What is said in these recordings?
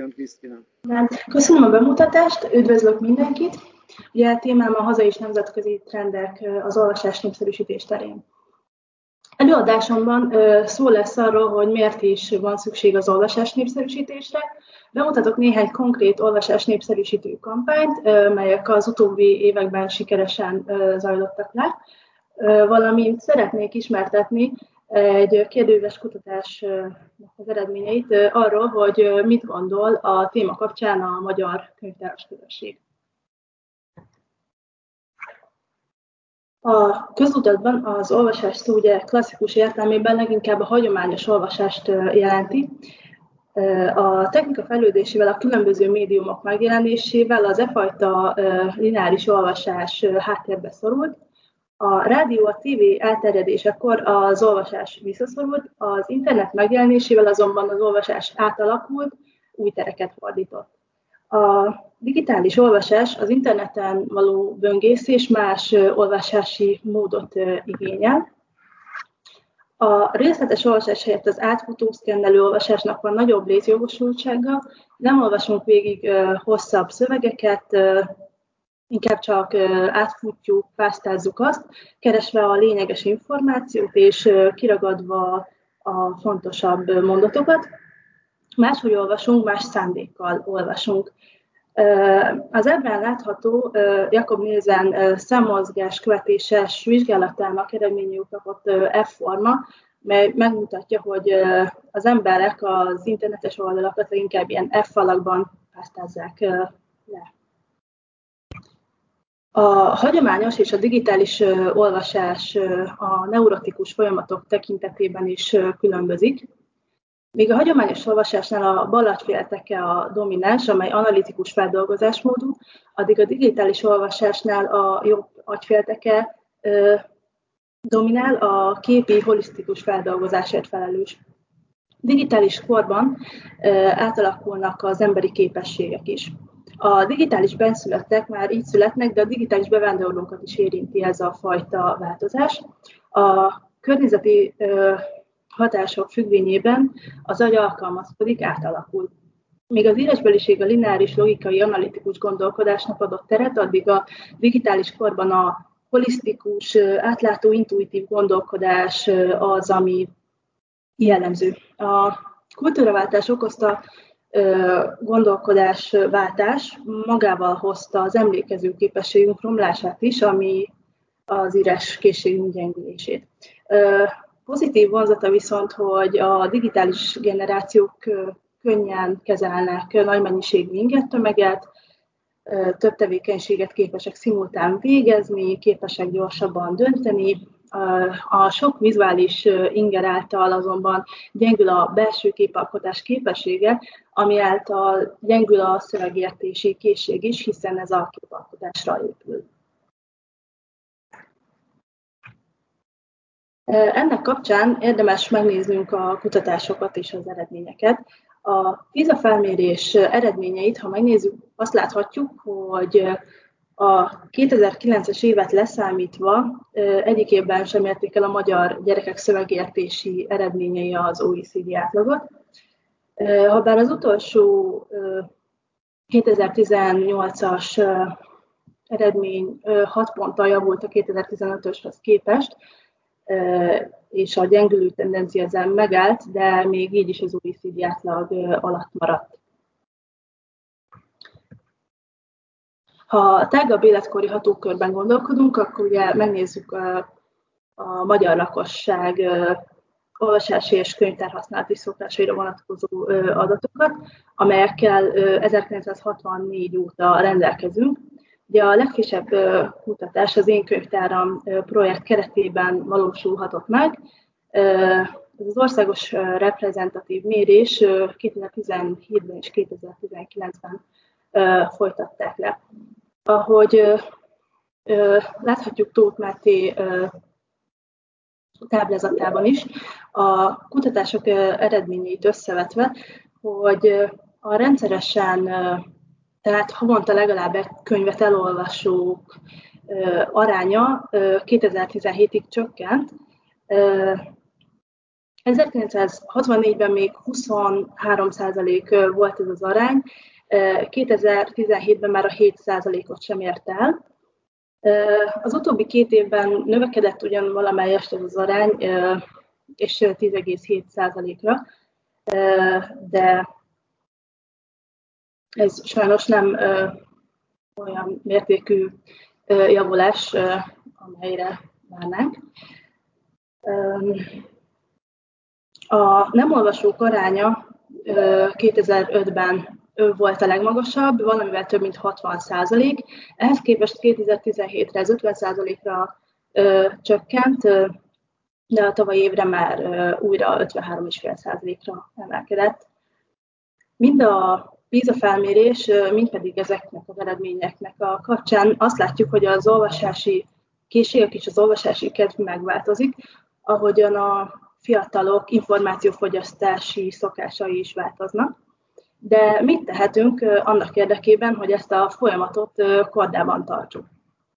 parancsoljon Krisztina. Köszönöm a bemutatást, üdvözlök mindenkit. Ugye a témám a hazai és nemzetközi trendek az olvasás népszerűsítés terén. Előadásomban szó lesz arról, hogy miért is van szükség az olvasás népszerűsítésre. Bemutatok néhány konkrét olvasás népszerűsítő kampányt, melyek az utóbbi években sikeresen zajlottak le, valamint szeretnék ismertetni egy kérdőíves kutatás az eredményeit arról, hogy mit gondol a téma kapcsán a magyar könyvtáros közösség. A közudatban az olvasás szó ugye klasszikus értelmében leginkább a hagyományos olvasást jelenti. A technika fejlődésével, a különböző médiumok megjelenésével az fajta lineáris olvasás háttérbe szorult. A rádió, a tévé elterjedésekor az olvasás visszaszorult, az internet megjelenésével azonban az olvasás átalakult, új tereket fordított. A digitális olvasás az interneten való böngészés más olvasási módot igényel. A részletes olvasás helyett az átfutó, szkennelő olvasásnak van nagyobb létjogosultsága, nem olvasunk végig hosszabb szövegeket, inkább csak átfutjuk, pásztázzuk azt, keresve a lényeges információt és kiragadva a fontosabb mondatokat. Máshogy olvasunk, más szándékkal olvasunk. Az ebben látható Jakob Nielsen szemmozgás követéses vizsgálatának eredményül kapott F-forma, mely megmutatja, hogy az emberek az internetes oldalakat inkább ilyen F-falakban pásztázzák le. A hagyományos és a digitális olvasás a neurotikus folyamatok tekintetében is különbözik. Míg a hagyományos olvasásnál a bal agyfélteke a domináns, amely analitikus feldolgozásmódú, addig a digitális olvasásnál a jobb agyfélteke dominál, a képi holisztikus feldolgozásért felelős. Digitális korban átalakulnak az emberi képességek is. A digitális benszülöttek már így születnek, de a digitális bevándorlókat is érinti ez a fajta változás. A környezeti hatások függvényében az agy alkalmazkodik, átalakul. Míg az írásbeliség a lineáris, logikai, analitikus gondolkodásnak adott teret, addig a digitális korban a holisztikus, átlátó, intuitív gondolkodás az, ami jellemző. A kultúraváltás okozta gondolkodásváltás magával hozta az emlékező képességünk romlását is, ami az írás készségünk gyengülését. Pozitív vonzata viszont, hogy a digitális generációk könnyen kezelnek nagy mennyiségű ingertömeget, több tevékenységet képesek szimultán végezni, képesek gyorsabban dönteni. A sok vizuális inger által azonban gyengül a belső képalkotás képessége, ami által gyengül a szövegértési készség is, hiszen ez a képalkotásra épül. Ennek kapcsán érdemes megnéznünk a kutatásokat és az eredményeket. A PISA felmérés eredményeit, ha megnézzük, azt láthatjuk, hogy a 2009-es évet leszámítva egyik évben sem érték el a magyar gyerekek szövegértési eredményei az OECD átlagot. Habár az utolsó 2018-as eredmény 6 ponttal javult a 2015-öshöz képest, és a gyengülő tendencia ezen megállt, de még így is az OECD átlag alatt maradt. Ha tágabb életkori hatókörben gondolkodunk, akkor ugye megnézzük a magyar lakosság olvasási és könyvtárhasználati szokásaira vonatkozó adatokat, amelyekkel 1964 óta rendelkezünk. Ugye a legfrissebb kutatás az Én Könyvtáram projekt keretében valósulhatott meg. Ez az országos reprezentatív mérés 2017-ben és 2019-ben folytatták le. Ahogy láthatjuk Tóth Máté táblázatában is, a kutatások eredményeit összevetve, hogy a rendszeresen, tehát havonta legalább egy könyvet elolvasók aránya 2017-ig csökkent, 1964-ben még 23% volt ez az arány, 2017-ben már a 7%-ot sem ért el. Az utóbbi 2 évben növekedett ugyan valamelyest ez az arány, és 10,7%-ra, de ez sajnos nem olyan mértékű javulás, amelyre várnánk. A nem olvasók aránya 2005-ben volt a legmagasabb, valamivel több mint 60%. Ehhez képest 2017-re ez 50%-ra csökkent, de a tavalyi évre már újra 53,5%-ra emelkedett. Mind a PISA felmérés, mind pedig ezeknek az eredményeknek a kapcsán azt látjuk, hogy az olvasási készségek és az olvasási kedv megváltozik, ahogyan a fiatalok információfogyasztási szokásai is változnak. De mit tehetünk annak érdekében, hogy ezt a folyamatot kordában tartsuk?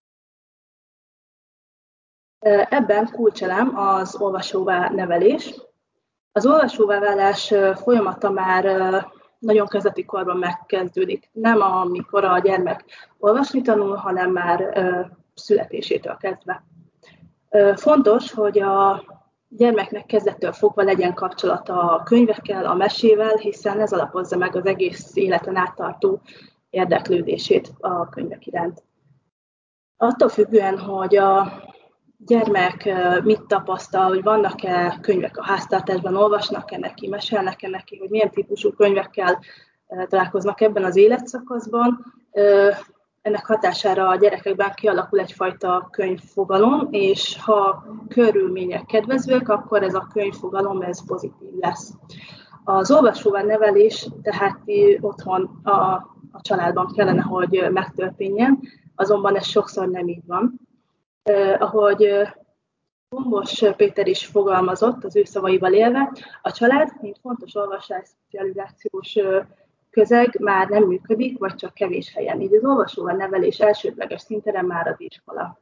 Ebben kulcselem az olvasóvá nevelés. Az olvasóvá válás folyamata már nagyon kezdeti korban megkezdődik. Nem amikor a gyermek olvasni tanul, hanem már születésétől kezdve. Fontos, hogy a gyermeknek kezdettől fogva legyen kapcsolata a könyvekkel, a mesével, hiszen ez alapozza meg az egész életen áttartó érdeklődését a könyvek iránt. Attól függően, hogy a gyermek mit tapasztal, hogy vannak-e könyvek a háztartásban, olvasnak-e neki, mesélnek-e neki, hogy milyen típusú könyvekkel találkoznak ebben az életszakaszban, ennek hatására a gyerekekben kialakul egyfajta könyvfogalom, és ha körülmények kedvezőek, akkor ez a könyvfogalom ez pozitív lesz. Az olvasóvá nevelés tehát otthon a családban kellene, hogy megtörténjen, azonban ez sokszor nem így van. Ahogy Gombos Péter is fogalmazott, az ő szavaival élve, a család, mint fontos olvasás-szocializációs közeg már nem működik, vagy csak kevés helyen. Így az olvasóvá nevelés elsődleges szintere már az iskola.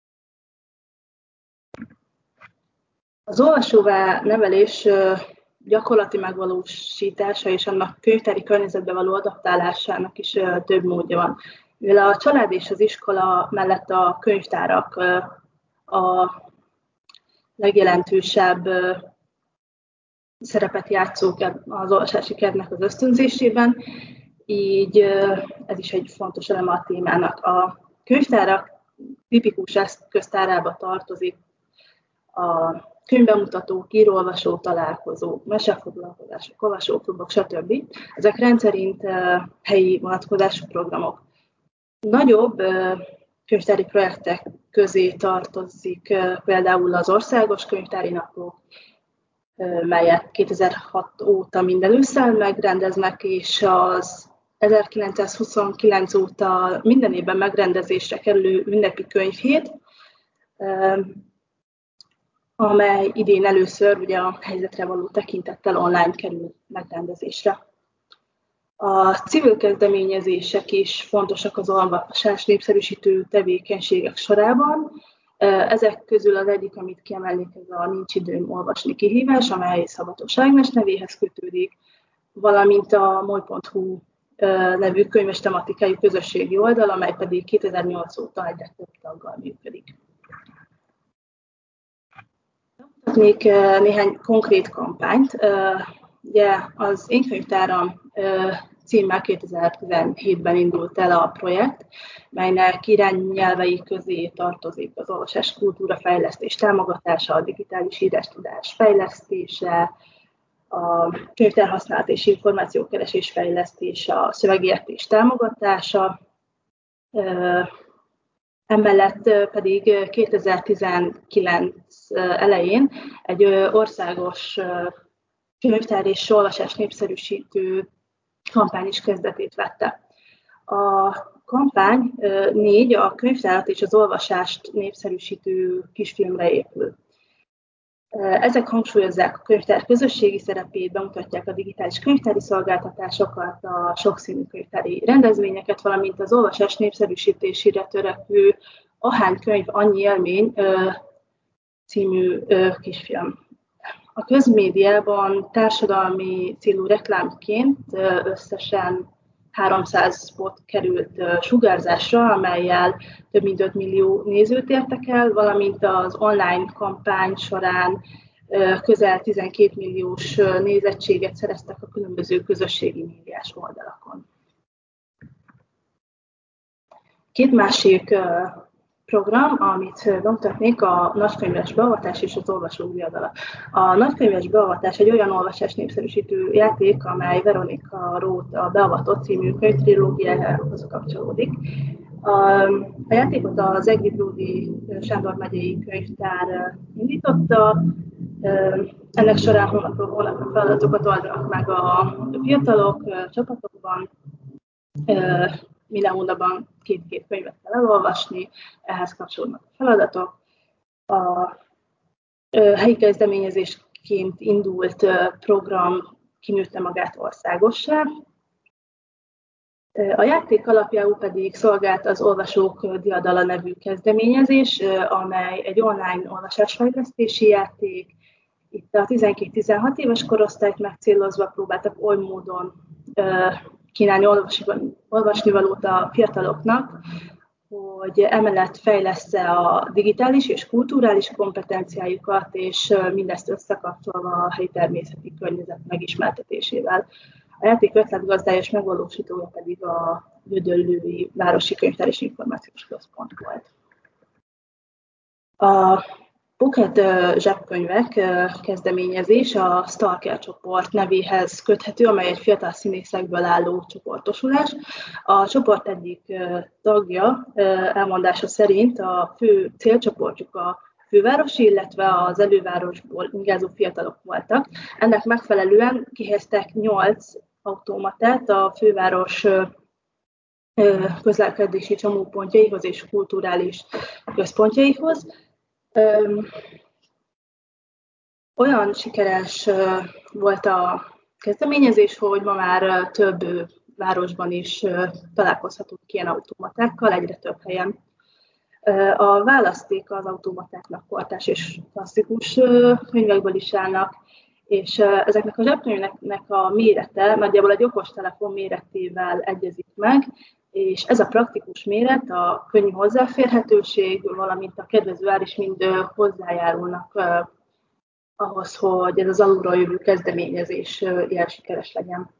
Az olvasóvá nevelés gyakorlati megvalósítása és annak könyvtári környezetbe való adaptálásának is több módja van. Mivel a család és az iskola mellett a könyvtárak a legjelentősebb szerepet játszók az olvasási kedvnek az ösztönzésében, így ez is egy fontos eleme a témának. A könyvtárak tipikus eszköztárába tartozik a könyvbemutatók, író-olvasó találkozók, mesefoglalkozások, olvasóklubok, stb. Ezek rendszerint helyi vonatkozású programok. Nagyobb könyvtári projektek közé tartozik például az országos könyvtári napok, melyet 2006 óta minden ősszel megrendeznek, és az 1929 óta minden évben megrendezésre kerülő ünnepi könyvhét, amely idén először ugye a helyzetre való tekintettel online kerül megrendezésre. A civil kezdeményezések is fontosak az olvasás népszerűsítő tevékenységek sorában. Ezek közül az egyik, amit kiemelnék, ez a Nincs időm olvasni kihívás, amely Szabatos Ágnes nevéhez kötődik, valamint a moly.hu nevű könyves tematikájú közösségi oldal, amely pedig 2008 óta egyre több taggal működik. Még néhány konkrét kampányt. Ugye az Én könyvtáram címmel 2017-ben indult el a projekt, melynek irányelvei közé tartozik az olvasás kultúra fejlesztés támogatása, a digitális írástudás fejlesztése, a könyvtárhasználat és információkeresés fejlesztése, a szövegértés támogatása, emellett pedig 2019 elején egy országos könyvtár és olvasás népszerűsítő kampány is kezdetét vette. A kampány 4 a könyvtárat és az olvasást népszerűsítő kisfilmre épül. Ezek hangsúlyozzák a könyvtár közösségi szerepét, bemutatják a digitális könyvtári szolgáltatásokat, a sokszínű könyvtári rendezvényeket, valamint az olvasás népszerűsítésére törekvő Ahány könyv, annyi élmény című kisfilm. A közmédiában társadalmi célú reklámként összesen 300 spot került sugárzásra, amellyel több mint 5 millió nézőt értek el, valamint az online kampány során közel 12 milliós nézettséget szereztek a különböző közösségi médiás oldalakon. Két másik program, amit bemutatnék, a nagykönyves beavatás és az olvasók diadala. A nagykönyves beavatás egy olyan olvasás népszerűsítő játék, amely Veronika Roth a Beavatott című könyvtrilógiájához kapcsolódik. A játékot az Egri Bródi Sándor megyei könyvtár indította. Ennek során hónapról hónapra feladatokat oldanak meg a fiatalok csapatokban. Minden hónapban két könyvet kell elolvasni, ehhez kapcsolódnak a feladatok. A helyi kezdeményezésként indult program kinőtte magát országossá. A játék alapjául pedig szolgált az Olvasók diadala nevű kezdeményezés, amely egy online olvasásfejlesztési játék. Itt a 12-16 éves korosztályt megcélozva próbáltak oly módon kínálni olvasnivalót a fiataloknak, hogy emellett fejlessze a digitális és kulturális kompetenciájukat, és mindezt összekapcsolva a helyi természeti környezet megismertetésével. A játék ötletgazdája és megvalósítója pedig a Gödöllői Városi Könyvtár és Információs Központ volt. A Pocket zsebkönyvek kezdeményezés a Stalker csoport nevéhez köthető, amely egy fiatal színészekből álló csoportosulás. A csoport egyik tagja elmondása szerint a fő célcsoportjuk a fővárosi, illetve az elővárosból ingázó fiatalok voltak. Ennek megfelelően kihelyeztek 8 automatát a főváros közlekedési csomópontjaihoz és kulturális központjaihoz. Olyan sikeres volt a kezdeményezés, hogy ma már több városban is találkozhatunk ilyen automatákkal, egyre több helyen. A választék az automatáknak kortárs és klasszikus könyvekből is állnak, és ezeknek a zsebkönyveknek a mérete nagyjából egy okostelefon méretével egyezik meg, és ez a praktikus méret, a könnyű hozzáférhetőség, valamint a kedvező ár is mind hozzájárulnak ahhoz, hogy ez az alulról jövő kezdeményezés ilyen sikeres legyen.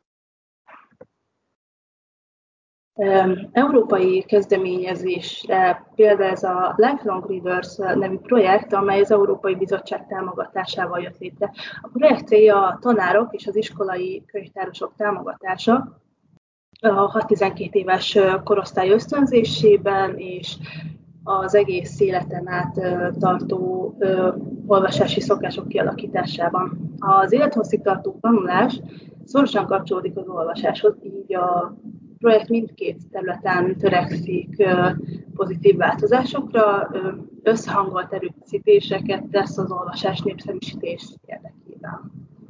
Európai kezdeményezésre például ez a Lifelong Readers nevű projekt, amely az Európai Bizottság támogatásával jött létre. A projekt célja a tanárok és az iskolai könyvtárosok támogatása a 6-12 éves korosztály ösztönzésében és az egész életen át tartó olvasási szokások kialakításában. Az élethosszig tartó tanulás szorosan kapcsolódik az olvasáshoz, így a projekt mindkét területen törekszik pozitív változásokra, összehangolt erőfeszítéseket tesz az olvasás népszerűsítés érdekében.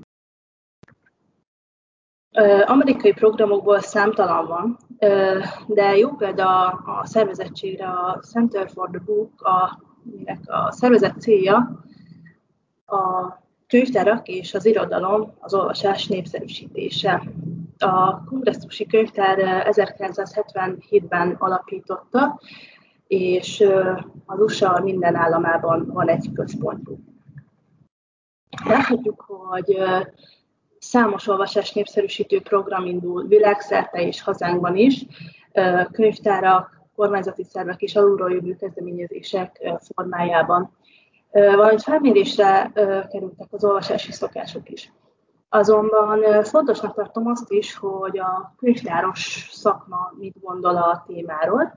Amerikai programokból számtalan van, de jó példa a szervezettségre a Center for the Book, aminek a szervezet célja a könyvtárak és az irodalom, az olvasás népszerűsítése. A kongresszusi könyvtár 1977-ben alapította, és az USA minden államában van egy központjuk. Láthatjuk, hogy számos olvasás népszerűsítő program indul világszerte és hazánkban is, könyvtárak, kormányzati szervek és alulról jövő kezdeményezések formájában. Valamint felmérésre kerültek az olvasási szokások is. Azonban fontosnak tartom azt is, hogy a könyvtáros szakma mit gondol a témáról.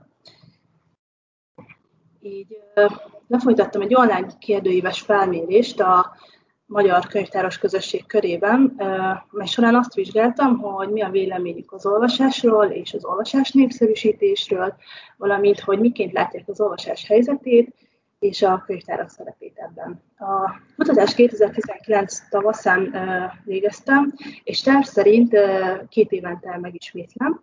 Így lefolytattam egy online kérdőíves felmérést a magyar könyvtáros közösség körében, mely során azt vizsgáltam, hogy mi a véleményük az olvasásról és az olvasás népszerűsítésről, valamint, hogy miként látják az olvasás helyzetét és a könyvtárak szerepét ebben. A kutatást 2019 tavaszán végeztem, és terv szerint 2 évente megismétlem.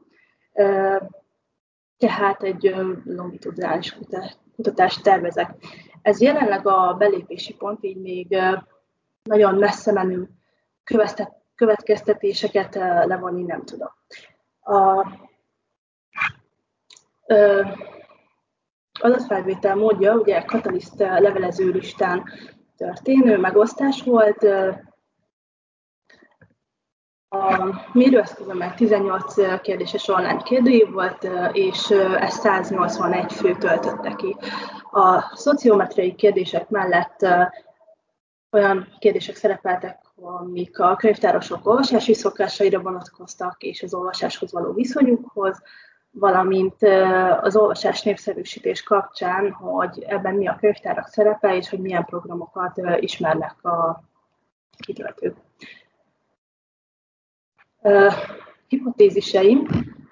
Tehát egy longitudinális kutatást tervezek. Ez jelenleg a belépési pont, így még nagyon messze menő következtetéseket levonni nem tudom. A adatfelvétel módja ugye Catalyst levelező listán történő megosztás volt. A mérőeszközömmel 18 kérdéses online kérdőív volt, és ezt 181 fő töltötte ki. A szociometriai kérdések mellett olyan kérdések szerepeltek, amik a könyvtárosok olvasási szokásaira vonatkoztak, és az olvasáshoz való viszonyukhoz, valamint az olvasás népszerűsítés kapcsán, hogy ebben mi a könyvtárak szerepe, és hogy milyen programokat ismernek a kitöltők. Hipotéziseim.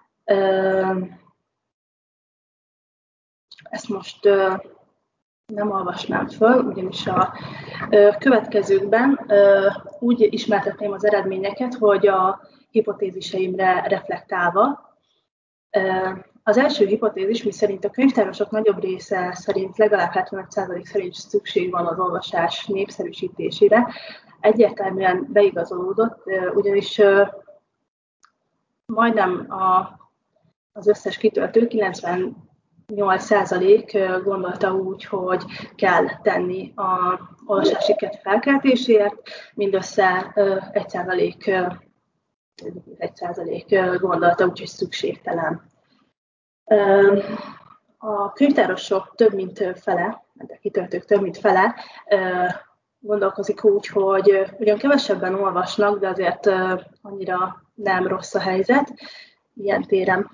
Ezt most nem olvasnám föl, ugyanis a következőkben úgy ismertetném az eredményeket, hogy a hipotéziseimre reflektálva. Az első hipotézis, miszerint a könyvtárosok nagyobb része szerint, legalább 75% szerint szükség van az olvasás népszerűsítésére, egyértelműen beigazolódott, ugyanis majdnem az összes kitöltő, 98% gondolta úgy, hogy kell tenni az olvasási kedv felkeltéséért, mindössze 1% gondolta úgy, hogy szükségtelen. A könyvtárosok több mint fele, a kitöltők több mint fele gondolkozik úgy, hogy ugyan kevesebben olvasnak, de azért annyira nem rossz a helyzet ilyen téren.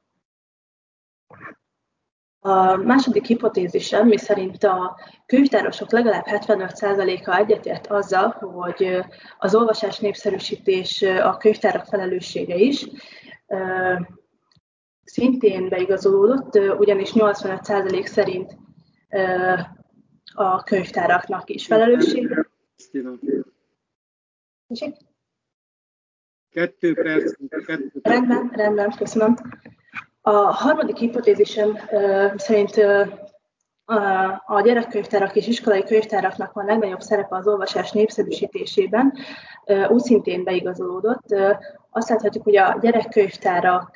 A második hipotézisem, miszerint a könyvtárosok legalább 75%-a egyetért azzal, hogy az olvasás népszerűsítés a könyvtárak felelőssége is, szintén beigazolódott, ugyanis 85% szerint a könyvtáraknak is felelőssége. 2 perc. Rendben, köszönöm. A harmadik hipotézisem szerint a gyerekkönyvtárak és iskolai könyvtáraknak van legnagyobb szerepe az olvasás népszerűsítésében, úgy szintén beigazolódott. Azt láthatjuk, hogy a gyerekkönyvtárak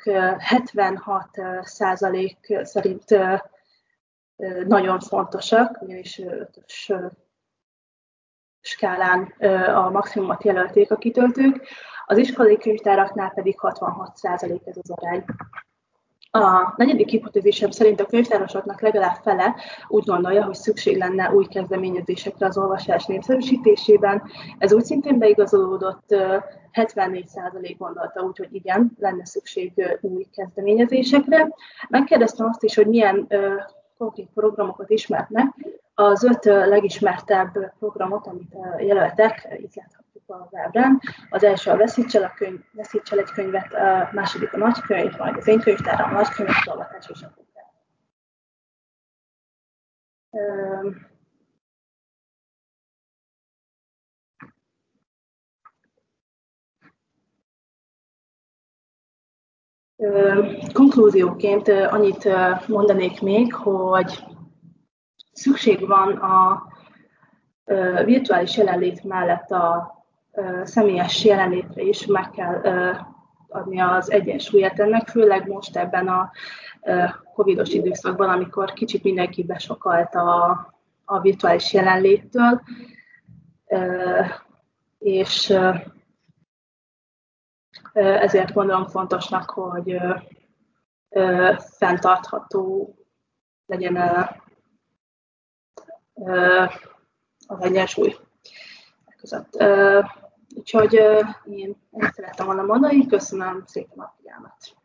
76% szerint nagyon fontosak, ugyanis 5-ös skálán a maximumot jelölték a kitöltők, az iskolai könyvtáraknál pedig 66% ez az arány. A negyedik hipotézisem szerint a könyvtárosoknak legalább fele úgy gondolja, hogy szükség lenne új kezdeményezésekre az olvasás népszerűsítésében. Ez úgy szintén beigazolódott, 74% gondolta úgy, hogy igen, lenne szükség új kezdeményezésekre. Megkérdeztem azt is, hogy milyen konkrét programokat ismernek. Az 5 legismertebb programot, amit jelöltek, itt láthatjuk az ábrán. Az első a Veszíts el egy könyvet, a második a Nagykönyv, majd az Én könyvtáram, a Nagykönyvtolgatás és a könyvtár. Konklúzióként annyit mondanék még, hogy szükség van a virtuális jelenlét mellett a személyes jelenlétre is, meg kell adni az egyensúlyát ennek, főleg most ebben a covidos időszakban, amikor kicsit mindenki besokalt a virtuális jelenléttől, és ezért gondolom fontosnak, hogy fenntartható legyen az egyensúly között. Úgyhogy én szerettem volna mondani, köszönöm szépen a figyelmet.